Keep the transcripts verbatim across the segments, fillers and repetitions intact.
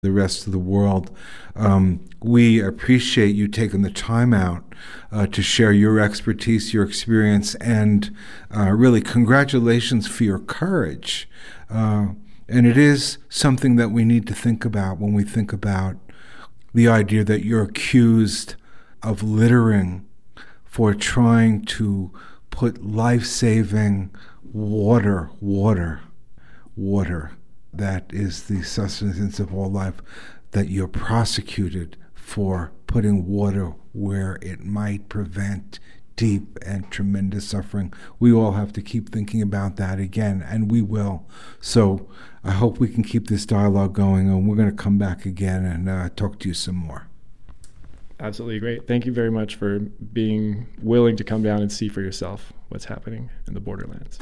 the rest of the world. Um, we appreciate you taking the time out uh, to share your expertise, your experience, and uh, really congratulations for your courage. Uh, and it is something that we need to think about when we think about the idea that you're accused of littering for trying to put life-saving water, water, water, that is the sustenance of all life, that you're prosecuted for putting water where it might prevent deep and tremendous suffering. We all have to keep thinking about that again, and we will. So I hope we can keep this dialogue going, and we're going to come back again and uh, talk to you some more. Absolutely great. Thank you very much for being willing to come down and see for yourself what's happening in the borderlands.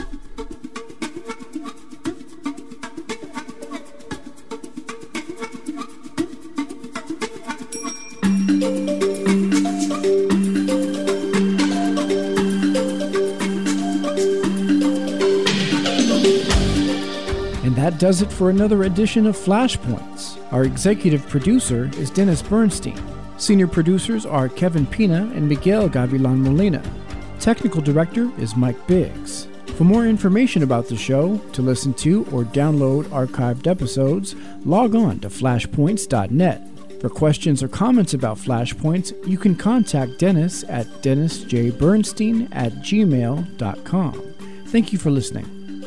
And that does it for another edition of Flashpoints. Our executive producer is Dennis Bernstein. Senior producers are Kevin Pina and Miguel Gavilan Molina. Technical director is Mike Biggs. For more information about the show, to listen to or download archived episodes, log on to flashpoints dot net. For questions or comments about Flashpoints, you can contact Dennis at dennis j bernstein at gmail dot com. Thank you for listening.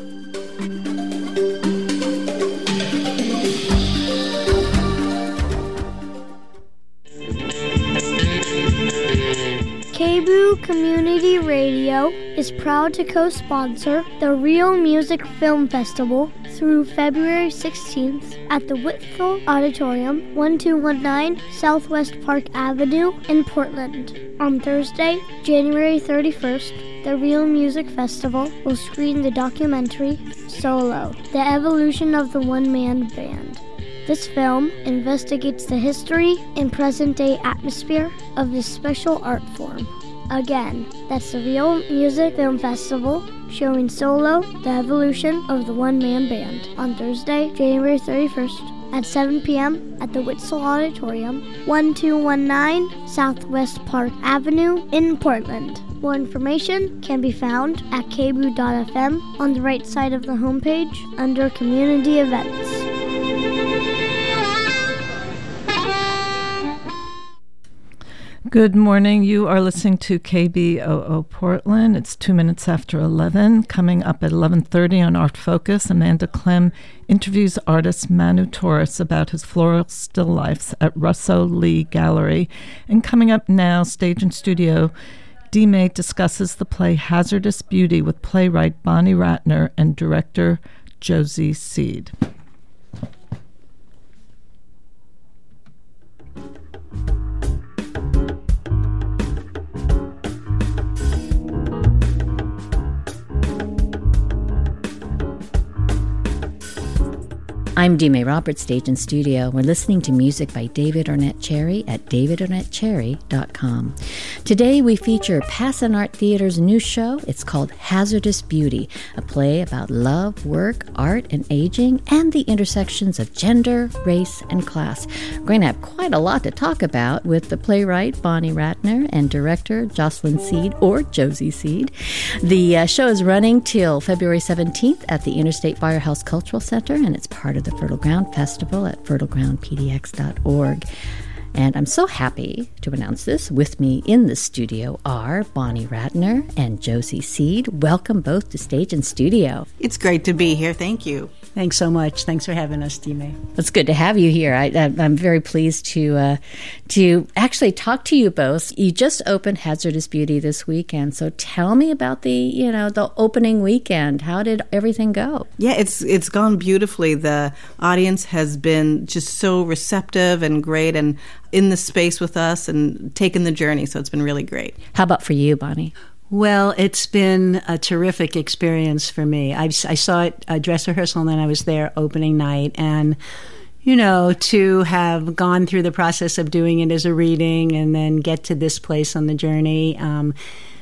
K B U Community Radio is proud to co-sponsor the Real Music Film Festival through February sixteenth at the Whitfield Auditorium, one two one nine Southwest Park Avenue in Portland. On Thursday, January thirty-first, the Real Music Festival will screen the documentary Solo, The Evolution of the One-Man Band. This film investigates the history and present-day atmosphere of this special art form. Again, that's the Real Music Film Festival, showing Solo, The Evolution of the One-Man Band, on Thursday, January thirty-first, at seven p.m. at the Whitfield Auditorium, one two one nine Southwest Park Avenue in Portland. More information can be found at k b u dot f m on the right side of the homepage under Community Events. Good morning. You are listening to K B O O Portland. It's two minutes after eleven. Coming up at eleven thirty on Art Focus, Amanda Clem interviews artist Manu Torres about his floral still lifes at Russo Lee Gallery. And coming up now, Stage and Studio, D. May discusses the play Hazardous Beauty with playwright Bonnie Ratner and director Josie Seed. I'm D. May Roberts, Stage and Studio. We're listening to music by David Ornette Cherry at david ornette cherry dot com. Today we feature Passon Art Theater's new show. It's called Hazardous Beauty, a play about love, work, art, and aging, and the intersections of gender, race, and class. We're going to have quite a lot to talk about with the playwright Bonnie Ratner and director Jocelyn Seed, or Josie Seed. The uh, show is running till February seventeenth at the Interstate Firehouse Cultural Center, and it's part of the Fertile Ground Festival at fertile ground p d x dot org. And I'm so happy to announce this. With me in the studio are Bonnie Ratner and Josie Seed. Welcome both to Stage and Studio. It's great to be here. Thank you. Thanks so much. Thanks for having us, Dime. It's good to have you here. I, I'm very pleased to uh, to actually talk to you both. You just opened Hazardous Beauty this weekend, so tell me about the you know the opening weekend. How did everything go? Yeah, it's it's gone beautifully. The audience has been just so receptive and great, and in the space with us and taken the journey. So it's been really great. How about for you, Bonnie? Well, it's been a terrific experience for me. I, I saw it a dress rehearsal, and then I was there opening night. And, you know, to have gone through the process of doing it as a reading and then get to this place on the journey, um,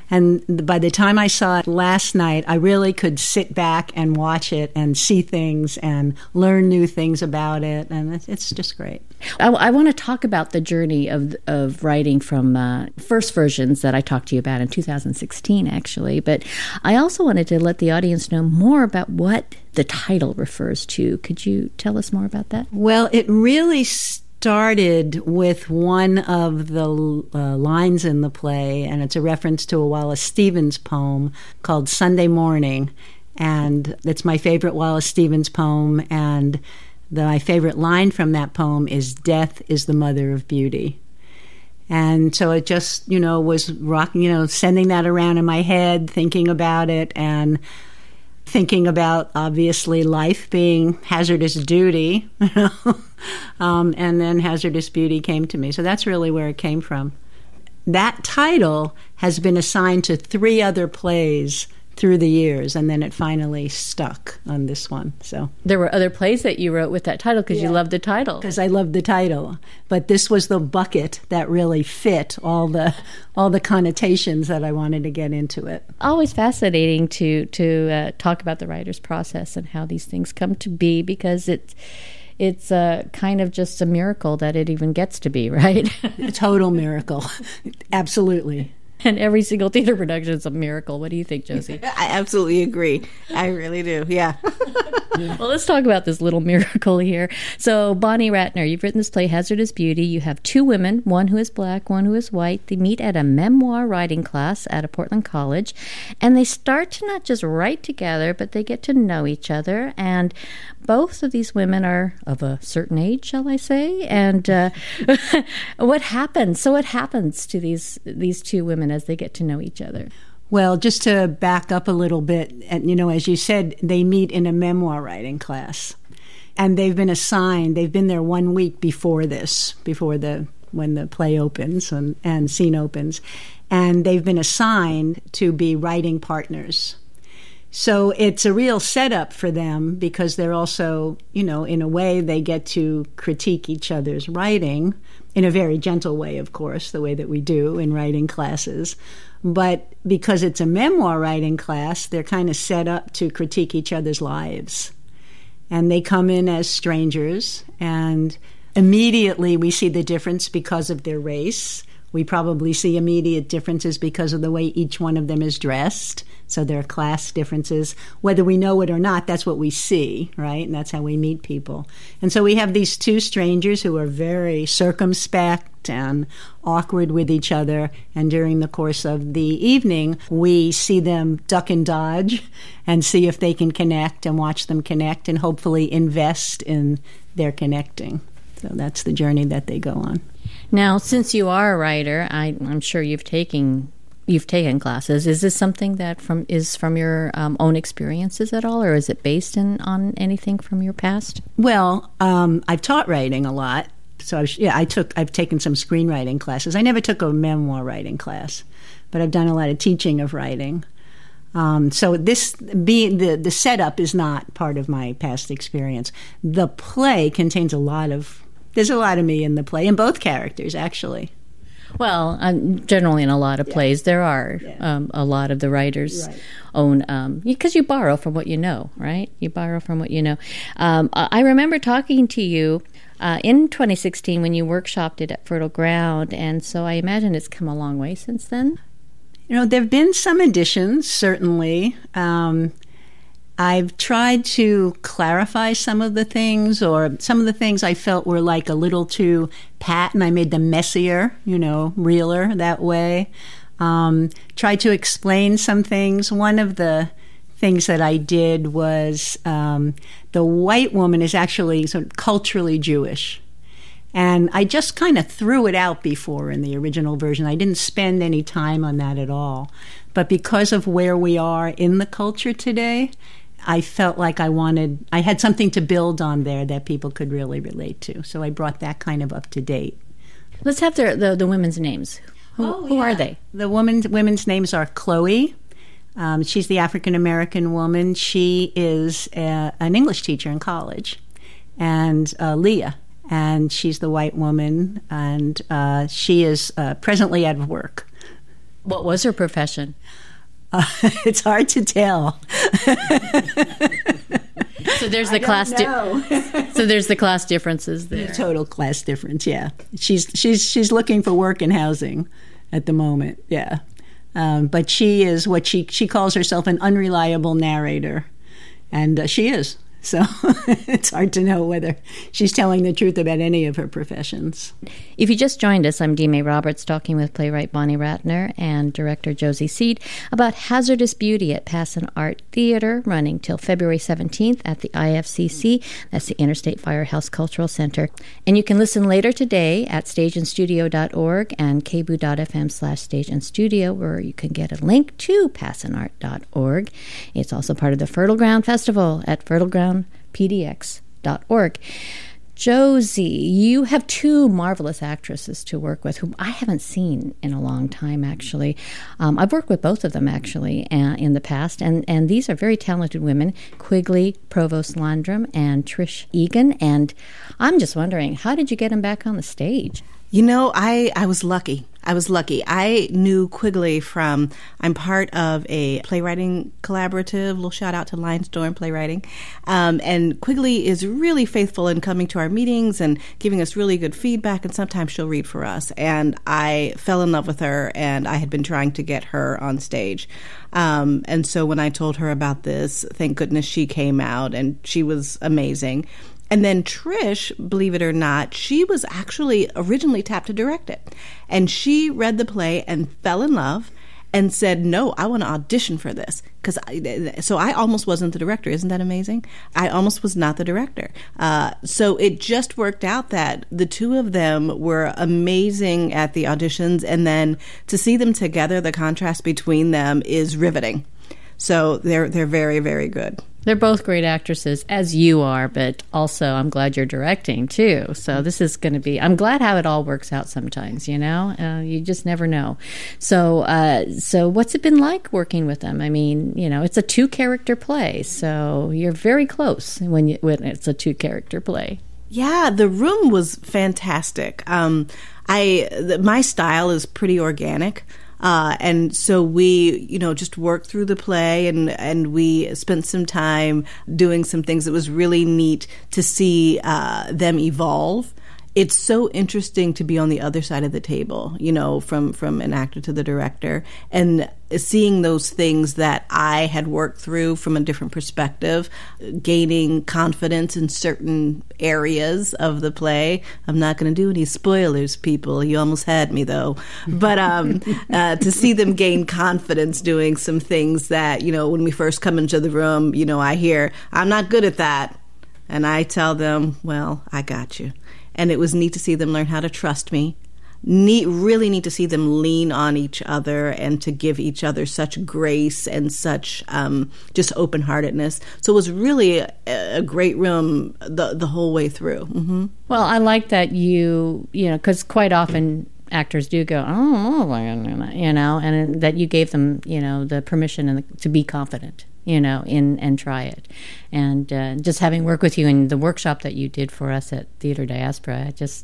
And by the time I saw it last night, I really could sit back and watch it and see things and learn new things about it. And it's just great. I, I want to talk about the journey of of writing from uh, first versions that I talked to you about in two thousand sixteen, actually. But I also wanted to let the audience know more about what the title refers to. Could you tell us more about that? Well, it really started with one of the uh, lines in the play, and it's a reference to a Wallace Stevens poem called Sunday Morning. And it's my favorite Wallace Stevens poem, and the, my favorite line from that poem is, "Death is the mother of beauty." And so it just, you know, was rocking, you know, sending that around in my head, thinking about it, and thinking about, obviously, life being hazardous duty, you know, um, and then hazardous beauty came to me. So that's really where it came from. That title has been assigned to three other plays through the years, and then it finally stuck on this one. So there were other plays that you wrote with that title because yeah. you loved the title. Because I loved the title, but this was the bucket that really fit all the all the connotations that I wanted to get into it. Always fascinating to to uh, talk about the writer's process and how these things come to be, because it's it's uh, kind of just a miracle that it even gets to be, right? A total miracle, absolutely. And every single theater production is a miracle. What do you think, Josie? I absolutely agree. I really do, yeah. Well, let's talk about this little miracle here. So, Bonnie Ratner, you've written this play, Hazardous Beauty. You have two women, one who is black, one who is white. They meet at a memoir writing class at a Portland college, and they start to not just write together, but they get to know each other. And both of these women are of a certain age, shall I say? And uh, what happens? So, what happens to these these two women as they get to know each other? Well, just to back up a little bit, and you know, as you said, they meet in a memoir writing class, and they've been assigned. They've been there one week before this, before the when the play opens and, and scene opens, and they've been assigned to be writing partners. So it's a real setup for them, because they're also, you know, in a way, they get to critique each other's writing in a very gentle way, of course, the way that we do in writing classes. But because it's a memoir writing class, they're kind of set up to critique each other's lives. And they come in as strangers, and immediately we see the difference because of their race. We probably see immediate differences because of the way each one of them is dressed. So there are class differences. Whether we know it or not, that's what we see, right? And that's how we meet people. And so we have these two strangers who are very circumspect and awkward with each other. And during the course of the evening, we see them duck and dodge and see if they can connect, and watch them connect, and hopefully invest in their connecting. So that's the journey that they go on. Now, since you are a writer, I, I'm sure you've taken you've taken classes. Is this something that from is from your um, own experiences at all, or is it based in, on anything from your past? Well, um, I've taught writing a lot, so I was, yeah, I took I've taken some screenwriting classes. I never took a memoir writing class, but I've done a lot of teaching of writing. Um, so this being the the setup is not part of my past experience. The play contains a lot of. There's a lot of me in the play, in both characters, actually. Well, um, generally in a lot of yeah. plays, there are yeah. um, a lot of the writers' right. own, um, because you borrow from what you know, right? You borrow from what you know. Um, I remember talking to you uh, in twenty sixteen when you workshopped it at Fertile Ground, and so I imagine it's come a long way since then. You know, there have been some additions, certainly. Um, I've tried to clarify some of the things, or some of the things I felt were like a little too pat, and I made them messier, you know, realer that way. Um, tried to explain some things. One of the things that I did was um, the white woman is actually sort of culturally Jewish. And I just kind of threw it out before in the original version. I didn't spend any time on that at all. But because of where we are in the culture today, I felt like I wanted, I had something to build on there that people could really relate to. So I brought that kind of up to date. Let's have the the, the women's names. Who, oh, who yeah. are they? The women's, women's names are Chloe. Um, she's the African-American woman. She is a, an English teacher in college. And uh, Leah. And she's the white woman. And uh, she is uh, presently out of work. What was her profession? Uh, it's hard to tell. So there's the I class. Di- so there's the class differences there. The total class difference. Yeah, she's she's she's looking for work and housing at the moment. Yeah, um, but she is what she she calls herself an unreliable narrator, and uh, she is. So it's hard to know whether she's telling the truth about any of her professions. If you just joined us, I'm Dee May Roberts talking with playwright Bonnie Ratner and director Josie Seed about Hazardous Beauty at Passon Art Theater, running till February seventeenth at the I F C C. That's the Interstate Firehouse Cultural Center. And you can listen later today at stage and studio dot org and k b o o dot f m slash stage and studio, where you can get a link to passon art dot org. It's also part of the Fertile Ground Festival at fertile ground p d x dot org. Josie, you have two marvelous actresses to work with whom I haven't seen in a long time, actually. Um, I've worked with both of them, actually, uh, in the past, and, and these are very talented women, Quigley Provost Landrum and Trish Egan, and I'm just wondering, how did you get them back on the stage? You know, I, I was lucky. I was lucky. I knew Quigley from, I'm part of a playwriting collaborative, little shout out to Lionstorm Playwriting. Um, and Quigley is really faithful in coming to our meetings and giving us really good feedback, and sometimes she'll read for us. And I fell in love with her, and I had been trying to get her on stage. Um, and so when I told her about this, thank goodness she came out, and she was amazing. And then Trish, believe it or not, she was actually originally tapped to direct it. And she read the play and fell in love and said, no, I want to audition for this. Cause I, so I almost wasn't the director. Isn't that amazing? I almost was not the director. Uh, so it just worked out that the two of them were amazing at the auditions. And then to see them together, the contrast between them is riveting. So they're they're very, very good. They're both great actresses, as you are, but also I'm glad you're directing, too. So this is going to be, I'm glad how it all works out sometimes, you know? Uh, you just never know. So uh, so what's it been like working with them? I mean, you know, it's a two-character play, so you're very close when, you, when it's a two-character play. Yeah, the room was fantastic. Um, I the, my style is pretty organic. Uh, and so we, you know, just worked through the play, and, and we spent some time doing some things. It was really neat to see uh, them evolve. It's so interesting to be on the other side of the table, you know, from, from an actor to the director, and seeing those things that I had worked through from a different perspective, gaining confidence in certain areas of the play. I'm not going to do any spoilers, people. You almost had me, though. But um, uh, to see them gain confidence doing some things that, you know, when we first come into the room, you know, I hear, I'm not good at that. And I tell them, well, I got you. And it was neat to see them learn how to trust me. Neat, really neat to see them lean on each other and to give each other such grace and such um, just open-heartedness. So it was really a, a great room the the whole way through. Mm-hmm. Well, I like that you, you know, because quite often actors do go, oh, you know, and that you gave them, you know, the permission and the, to be confident, you know, in and try it. And uh, just having worked with you in the workshop that you did for us at Theater Diaspora, I just,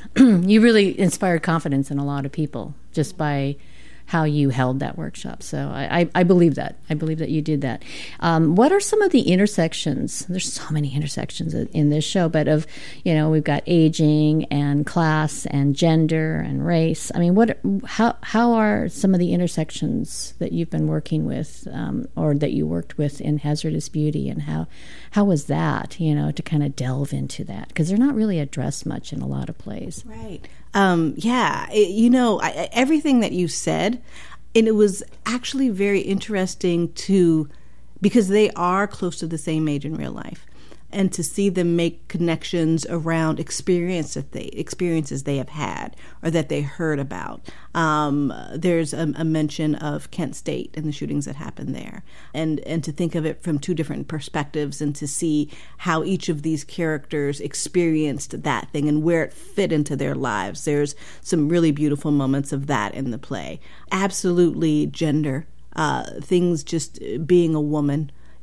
you really inspired confidence in a lot of people just by how you held that workshop. So I, I, I believe that. I believe that you did that. Um, what are some of the intersections? There's so many intersections in this show, but of, you know, we've got aging and class and gender and race. I mean, what? How how are some of the intersections that you've been working with, um, or that you worked with in Hazardous Beauty, and how how was that, you know, to kind of delve into that? Because they're not really addressed much in a lot of plays. Right. Um, yeah, it, you know, I, everything that you said, and it was actually very interesting to, because they are close to the same age in real life, and to see them make connections around experience that they, experiences they have had or that they heard about. Um, there's a, a mention of Kent State and the shootings that happened there, and and to think of it from two different perspectives, and to see how each of these characters experienced that thing and where it fit into their lives. There's some really beautiful moments of that in the play. Absolutely gender, uh, things just being a woman,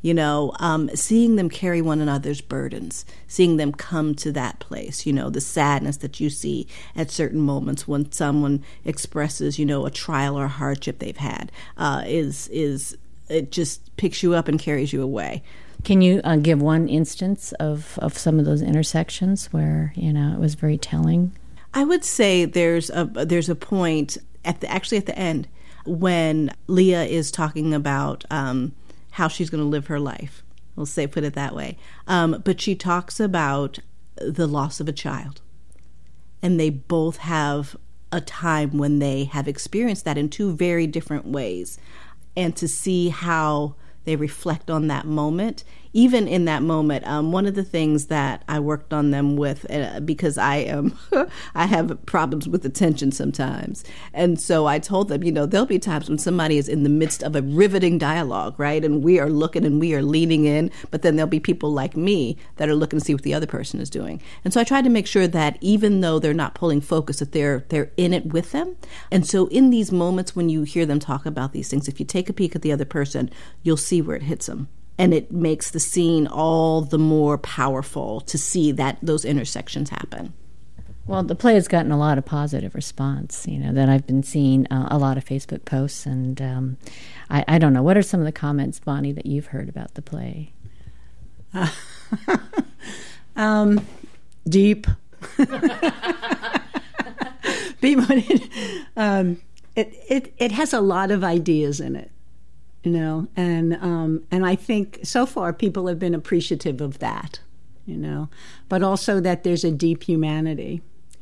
You know, um, seeing them carry one another's burdens, seeing them come to that place, you know, the sadness that you see at certain moments when someone expresses, you know, a trial or a hardship they've had, uh, is, is, it just picks you up and carries you away. Can you uh, give one instance of, of some of those intersections where, you know, it was very telling? I would say there's a there's a point at the actually at the end when Leah is talking about um, how she's going to live her life. We'll say put it that way. Um, but she talks about the loss of a child, and they both have a time when they have experienced that in two very different ways, and to see how they reflect on that moment. Even in that moment, um, one of the things that I worked on them with, uh, because I am, I have problems with attention sometimes. And so I told them, you know, there'll be times when somebody is in the midst of a riveting dialogue, right? And we are looking and we are leaning in, but then there'll be people like me that are looking to see what the other person is doing. And so I tried to make sure that even though they're not pulling focus, that they're, they're in it with them. And so in these moments when you hear them talk about these things, if you take a peek at the other person, you'll see where it hits them. And it makes the scene all the more powerful to see that those intersections happen. Well, the play has gotten a lot of positive response, you know, that I've been seeing uh, a lot of Facebook posts. And um, I, I don't know, what are some of the comments, Bonnie, that you've heard about the play? Uh, um, deep. um, it, it, it has a lot of ideas in it. You know, and um, and I think so far people have been appreciative of that, you know, but also that there's a deep humanity,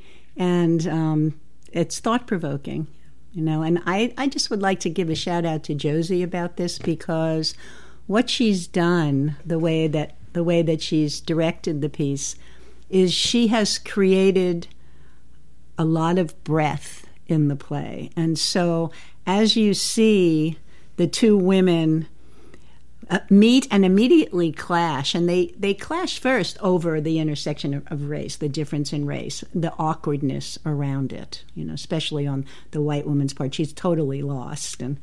and um, it's thought-provoking, you know. And I, I just would like to give a shout-out to Josie about this, because what she's done, the way that the way that she's directed the piece, is she has created a lot of breadth in the play. And so as you see the two women uh, meet and immediately clash, and they, they clash first over the intersection of, of race, the difference in race, the awkwardness around it, you know, especially on the white woman's part. She's totally lost. And,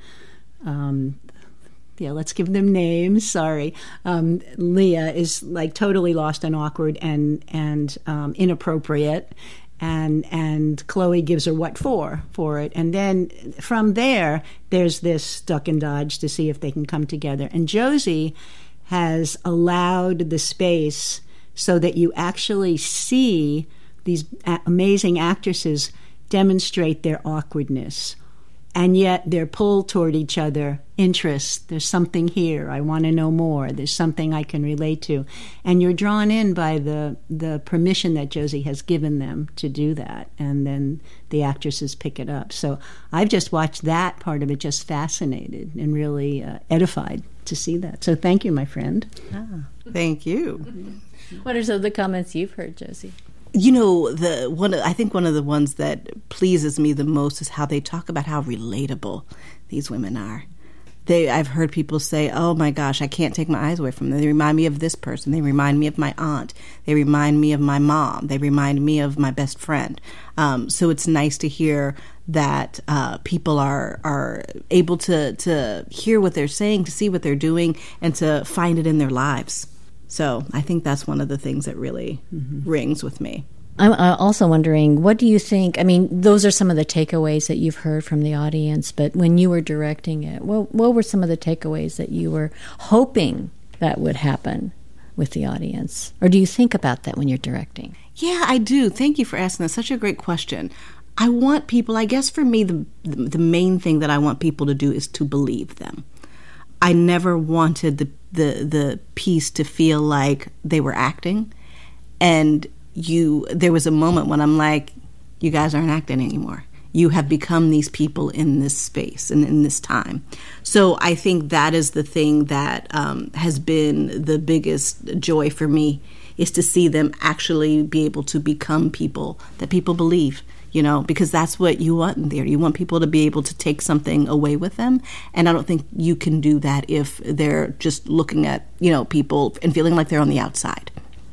um, yeah, let's give them names, sorry. Um, Leah is like totally lost and awkward and, and um, inappropriate. And and Chloe gives her what for for it. And then from there, there's this duck and dodge to see if they can come together. And Josie has allowed the space so that you actually see these a- amazing actresses demonstrate their awkwardness. And yet they're pulled toward each other, interest. There's something here. I want to know more. There's something I can relate to. And you're drawn in by the the permission that Josie has given them to do that. And then the actresses pick it up. So I've just watched that part of it, just fascinated and really uh, edified to see that. So thank you, my friend. Ah, thank you. What are some of the comments you've heard, Josie? You know, the one I think one of the ones that pleases me the most is how they talk about how relatable these women are. They, I've heard people say, "Oh my gosh, I can't take my eyes away from them. They remind me of this person. They remind me of my aunt. They remind me of my mom. They remind me of my best friend." Um, so it's nice to hear that uh, people are are able to to hear what they're saying, to see what they're doing, and to find it in their lives. So I think that's one of the things that really mm-hmm. rings with me. I'm also wondering, what do you think? I mean, those are some of the takeaways that you've heard from the audience, but when you were directing it, what, what were some of the takeaways that you were hoping that would happen with the audience? Or do you think about that when you're directing? Yeah, I do. Thank you for asking that. Such a great question. I want people, I guess for me, the the main thing that I want people to do is to believe them. I never wanted the the the piece to feel like they were acting, and you there was a moment when I'm like, you guys aren't acting anymore. You have become these people in this space and in this time. So I think that is the thing that um, has been the biggest joy for me, is to see them actually be able to become people that people believe. You know, because that's what you want in there. You want people to be able to take something away with them. And I don't think you can do that if they're just looking at, you know, people and feeling like they're on the outside.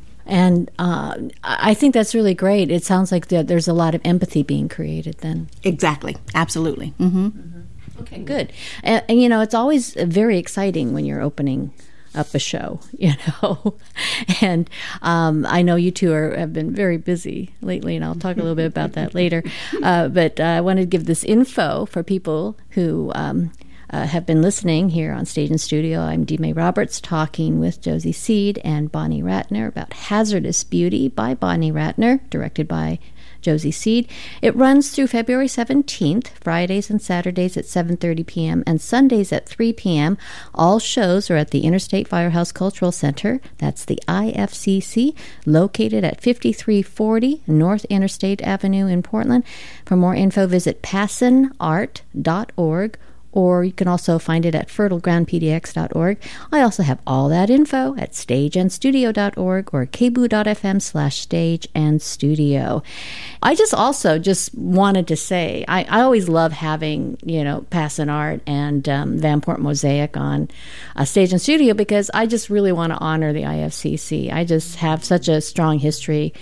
And uh, I think that's really great. It sounds like that there's a lot of empathy being created then. Exactly. Absolutely. Mm-hmm. Mm-hmm. Okay, good. And, and, you know, it's always very exciting when you're opening up a show, you know. And um, I know you two are, have been very busy lately, and I'll talk a little bit about that later. Uh, but uh, I wanted to give this info for people who um, uh, have been listening here on Stage and Studio. I'm Dee May Roberts, talking with Josie Seed and Bonnie Ratner about Hazardous Beauty by Bonnie Ratner, directed by Josie Seed. It runs through February seventeenth, Fridays and Saturdays at seven thirty p.m. and Sundays at three p.m. All shows are at the Interstate Firehouse Cultural Center. That's the I F C C, located at fifty-three forty North Interstate Avenue in Portland. For more info, visit passon art dot org, or you can also find it at fertile ground p d x dot org. I also have all that info at stage and studio dot org or k b o o dot f m slash stage and studio. I just also just wanted to say, I, I always love having, you know, Passon Art and um, Vanport Mosaic on uh, Stage and Studio, because I just really want to honor the I F C C. I just have such a strong history,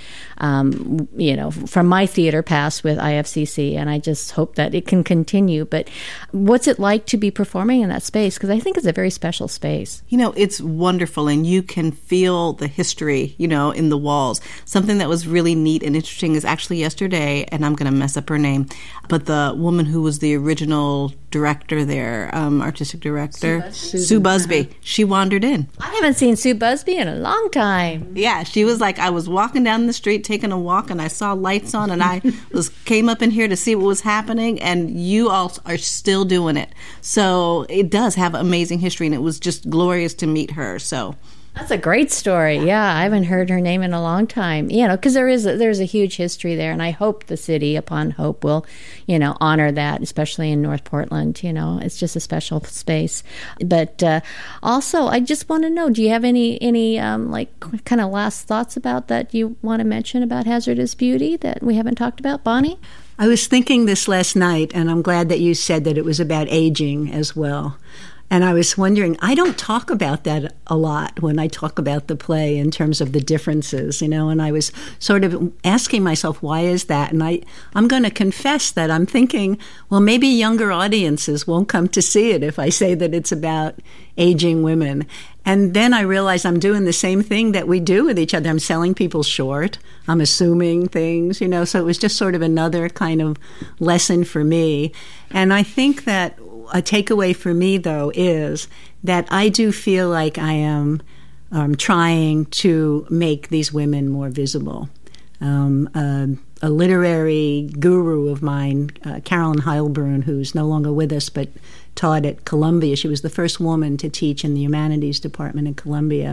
um, you know, from my theater past with I F C C, and I just hope that it can continue. But what's it like to be performing in that space? Because I think it's a very special space. You know, it's wonderful, and you can feel the history, you know, in the walls. Something that was really neat and interesting is actually yesterday, and I'm going to mess up her name, but the woman who was the original director there, um, artistic director, Sue Busby, Sue Busby uh-huh. she wandered in. I haven't seen Sue Busby in a long time. Yeah, she was like, I was walking down the street taking a walk, and I saw lights on, and I was came up in here to see what was happening, and you all are still doing it. So it does have amazing history, and it was just glorious to meet her. So that's a great story. Yeah, I haven't heard her name in a long time. You know, because there is a, there's a huge history there, and I hope the city, upon hope, will, you know, honor that, especially in North Portland. You know, it's just a special space. But uh, also, I just want to know: do you have any any um, like kind of last thoughts about that you want to mention about Hazardous Beauty that we haven't talked about, Bonnie? I was thinking this last night, and I'm glad that you said that it was about aging as well. And I was wondering, I don't talk about that a lot when I talk about the play in terms of the differences, you know, and I was sort of asking myself, why is that? And I, I'm going to confess that I'm thinking, well, maybe younger audiences won't come to see it if I say that it's about aging women. And then I realized I'm doing the same thing that we do with each other. I'm selling people short. I'm assuming things, you know, so it was just sort of another kind of lesson for me. And I think that a takeaway for me, though, is that I do feel like I am um, trying to make these women more visible. Um, uh, a literary guru of mine, uh, Carolyn Heilbrunn, who's no longer with us but taught at Columbia. She was the first woman to teach in the humanities department at Columbia.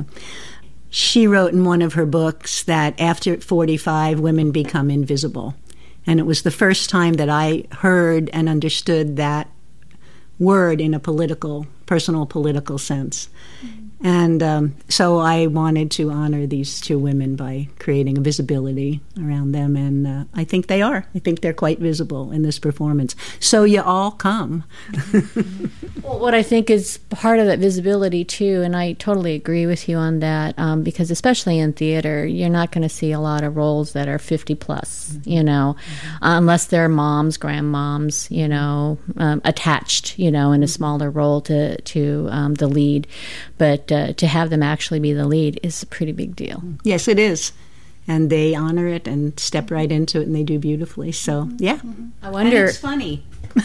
She wrote in one of her books that after forty-five, women become invisible. And it was the first time that I heard and understood that word in a political, personal political sense. Mm-hmm. And um, so I wanted to honor these two women by creating a visibility around them, and uh, I think they are. I think they're quite visible in this performance. So you all come. Well, what I think is part of that visibility, too, and I totally agree with you on that, um, because especially in theater, you're not going to see a lot of roles that are fifty plus, mm-hmm. you know, mm-hmm. uh, unless they're moms, grandmoms, you know, um, attached, you know, in a smaller role to, to um, the lead. But uh, to have them actually be the lead is a pretty big deal. Yes, it is. And they honor it and step right into it, and they do beautifully. So, yeah. I wonder. And it's funny.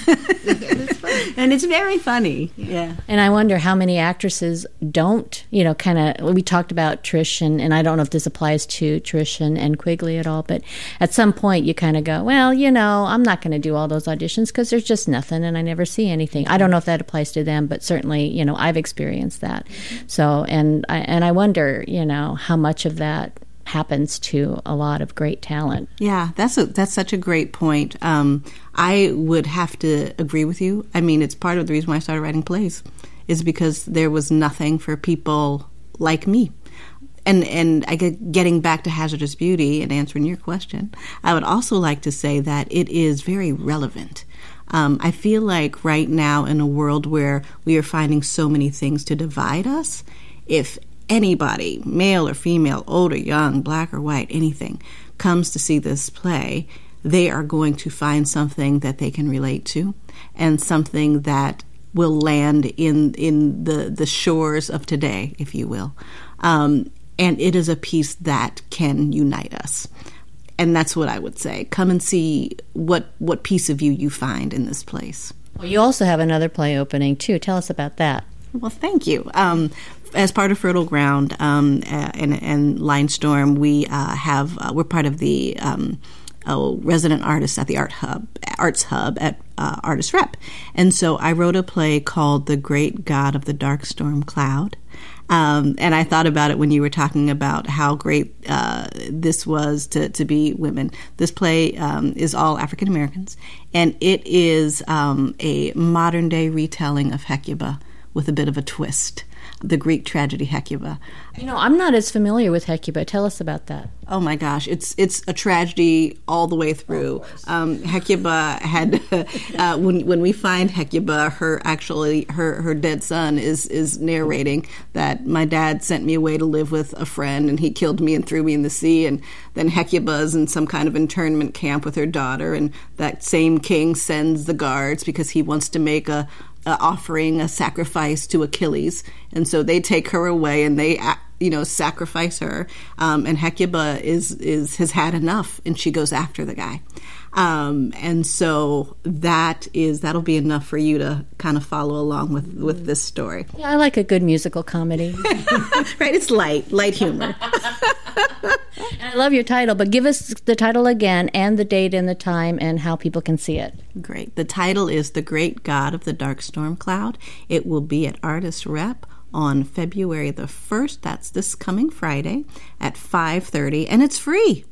It's funny. And it's very funny. Yeah. And I wonder how many actresses don't, you know, kind of, we talked about Trish, and, and I don't know if this applies to Trish and, and Quigley at all, but at some point you kind of go, well, you know, I'm not going to do all those auditions because there's just nothing and I never see anything. I don't know if that applies to them, but certainly, you know, I've experienced that. So, and I, and I wonder, you know, how much of that happens to a lot of great talent. Yeah, that's a, that's such a great point. Um, I would have to agree with you. I mean, it's part of the reason why I started writing plays, is because there was nothing for people like me. And and I get, getting back to Hazardous Beauty and answering your question, I would also like to say that it is very relevant. Um, I feel like right now in a world where we are finding so many things to divide us, if anybody, male or female, old or young, black or white, anything, comes to see this play, they are going to find something that they can relate to and something that will land in in the, the shores of today, if you will. Um, and it is a piece that can unite us. And that's what I would say. Come and see what, what piece of you you find in this place. Well, you also have another play opening, too. Tell us about that. Well, thank you. Um, as part of Fertile Ground um, and, and Linestorm, we uh, have uh, we're part of the um, uh, resident artists at the Art Hub, Arts Hub at uh, Artist Rep, and so I wrote a play called "The Great God of the Dark Storm Cloud." Um, and I thought about it when you were talking about how great uh, this was to, to be women. This play um, is all African Americans, and it is um, a modern day retelling of Hecuba with a bit of a twist, the Greek tragedy Hecuba. You know, I'm not as familiar with Hecuba. Tell us about that. Oh my gosh, it's it's a tragedy all the way through. Um, Hecuba had uh, when when we find Hecuba, her actually her, her dead son is is narrating that my dad sent me away to live with a friend, and he killed me and threw me in the sea. And then Hecuba's in some kind of internment camp with her daughter, and that same king sends the guards because he wants to make a Uh, offering a sacrifice to Achilles, and so they take her away and they, you know, sacrifice her. Um, and Hecuba is is has had enough, and she goes after the guy. Um, and so that is that'll be enough for you to kind of follow along with with this story. Yeah, I like a good musical comedy. Right? It's light, light humor. And I love your title, but give us the title again and the date and the time and how people can see it. Great. The title is The Great God of the Dark Storm Cloud. It will be at Artist Rep on February the first. That's this coming Friday at five thirty, and it's free.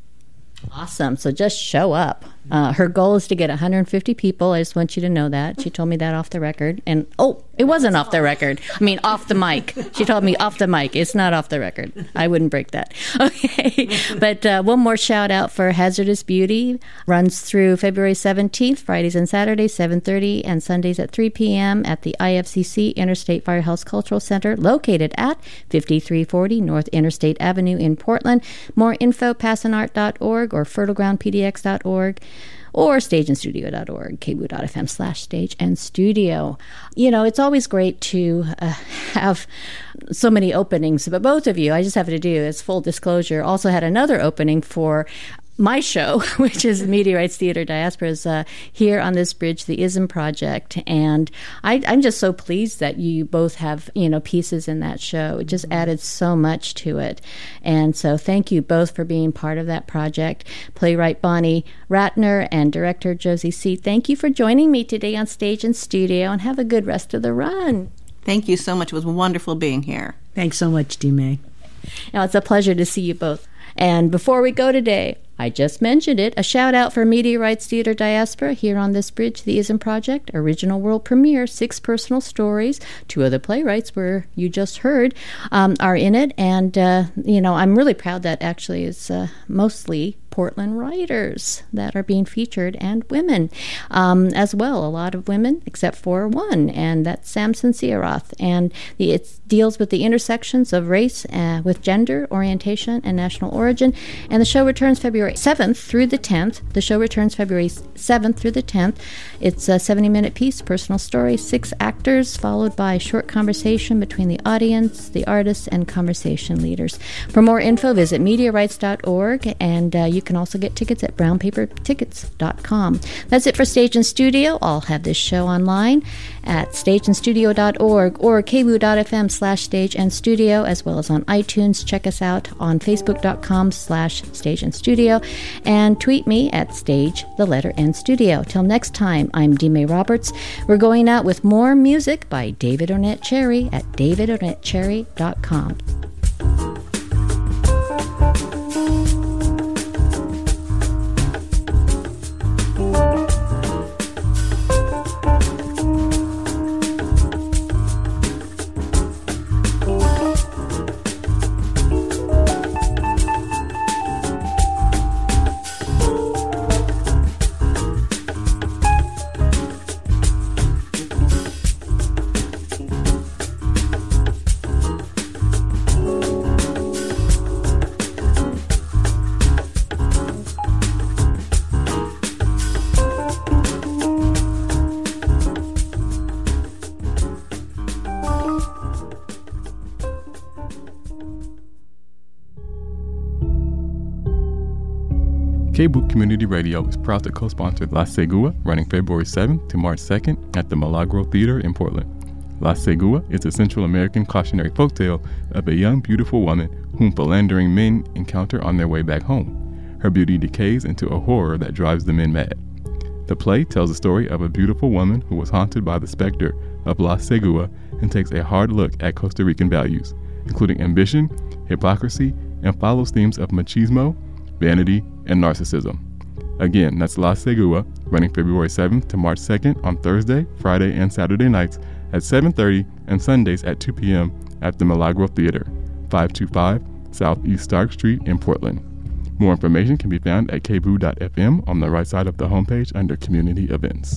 Awesome. So just show up. Uh, her goal is to get one hundred fifty people. I just want you to know that. She told me that off the record. And, oh, it wasn't off the record. I mean, off the mic. She told me off the mic. It's not off the record. I wouldn't break that. Okay. But uh, one more shout out for Hazardous Beauty. Runs through February seventeenth, Fridays and Saturdays, seven thirty, and Sundays at three p.m. at the I F C C Interstate Firehouse Cultural Center, located at fifty-three forty North Interstate Avenue in Portland. More info, passanart dot org or fertile ground p d x dot org. Or stage and studio dot org, k b o dot f m slash stage and studio. You know, it's always great to uh, have so many openings, but both of you, I just have to do, as full disclosure, also had another opening for my show, which is Meteorites Theater Diaspora's uh, here on this bridge, the ISM Project. And I, I'm just so pleased that you both have, you know, pieces in that show. It just added so much to it. And so thank you both for being part of that project. Playwright Bonnie Ratner and director Josie C., thank you for joining me today on Stage and Studio, and have a good rest of the run. Thank you so much. It was wonderful being here. Thanks so much, D-May. Now, it's a pleasure to see you both. And before we go today, I just mentioned it, a shout out for Meteorites Theater Diaspora here on this bridge, the ISM Project, original world premiere, six personal stories. Two of the playwrights where you just heard um, are in it. And, uh, you know, I'm really proud that actually it's uh, mostly Portland writers that are being featured, and women um, as well. A lot of women, except for one, and that's Samson Sierrath. And the, it deals with the intersections of race uh, with gender, orientation, and national origin. And the show returns February seventh through the tenth. The show returns February seventh through the tenth. It's a seventy-minute piece, personal story, six actors, followed by a short conversation between the audience, the artists, and conversation leaders. For more info, visit meteorites dot org, and uh, you can also get tickets at brown paper tickets dot com. That's it for Stage and Studio. I'll have this show online at stage and studio dot org or k b o dot f m slash stage and studio, as well as on iTunes. Check us out on facebook dot com slash stage and studio, and tweet me at stage, the letter N studio. Till next time, I'm D-May Roberts. We're going out with more music by David Ornette Cherry at david ornette cherry dot com. K-B O O Community Radio is proud to co-sponsor La Segua, running February seventh to March second at the Milagro Theater in Portland. La Segua is a Central American cautionary folktale of a young, beautiful woman whom philandering men encounter on their way back home. Her beauty decays into a horror that drives the men mad. The play tells the story of a beautiful woman who was haunted by the specter of La Segua and takes a hard look at Costa Rican values, including ambition, hypocrisy, and follows themes of machismo, vanity, and narcissism. Again, that's La Segua, running February seventh to March second on Thursday, Friday, and Saturday nights at seven thirty and Sundays at two p.m. at the Milagro Theater, five twenty-five Southeast Stark Street in Portland. More information can be found at k b o o dot f m on the right side of the homepage under Community Events.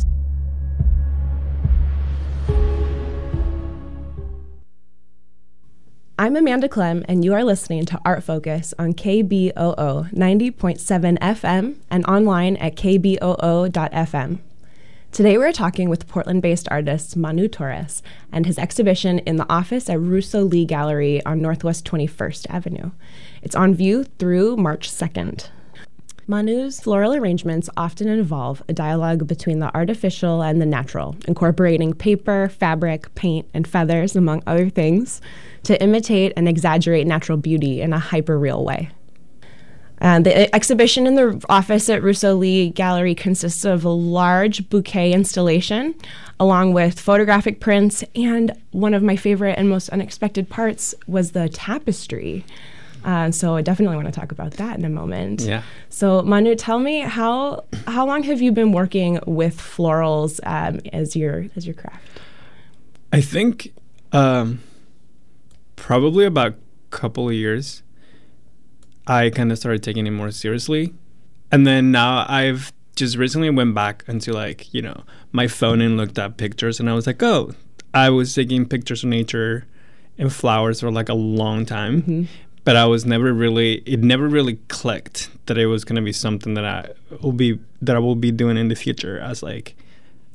I'm Amanda Clem, and you are listening to Art Focus on K B O O ninety point seven F M and online at k b o o dot f m. Today we're talking with Portland-based artist Manu Torres and his exhibition in the office at Russo Lee Gallery on Northwest twenty-first Avenue. It's on view through March second. Manu's floral arrangements often involve a dialogue between the artificial and the natural, incorporating paper, fabric, paint, and feathers, among other things, to imitate and exaggerate natural beauty in a hyper-real way. And the exhibition in the office at Russo Lee Gallery consists of a large bouquet installation, along with photographic prints, and one of my favorite and most unexpected parts was the tapestry. Uh, so I definitely want to talk about that in a moment. Yeah. So Manu, tell me how how long have you been working with florals um, as your as your craft? I think um, probably about a couple of years. I kind of started taking it more seriously, and then now I've just recently went back into like you know my phone and looked at pictures, and I was like, oh, I was taking pictures of nature and flowers for like a long time. Mm-hmm. But I was never really, it never really clicked that it was going to be something that I will be, that I will be doing in the future as like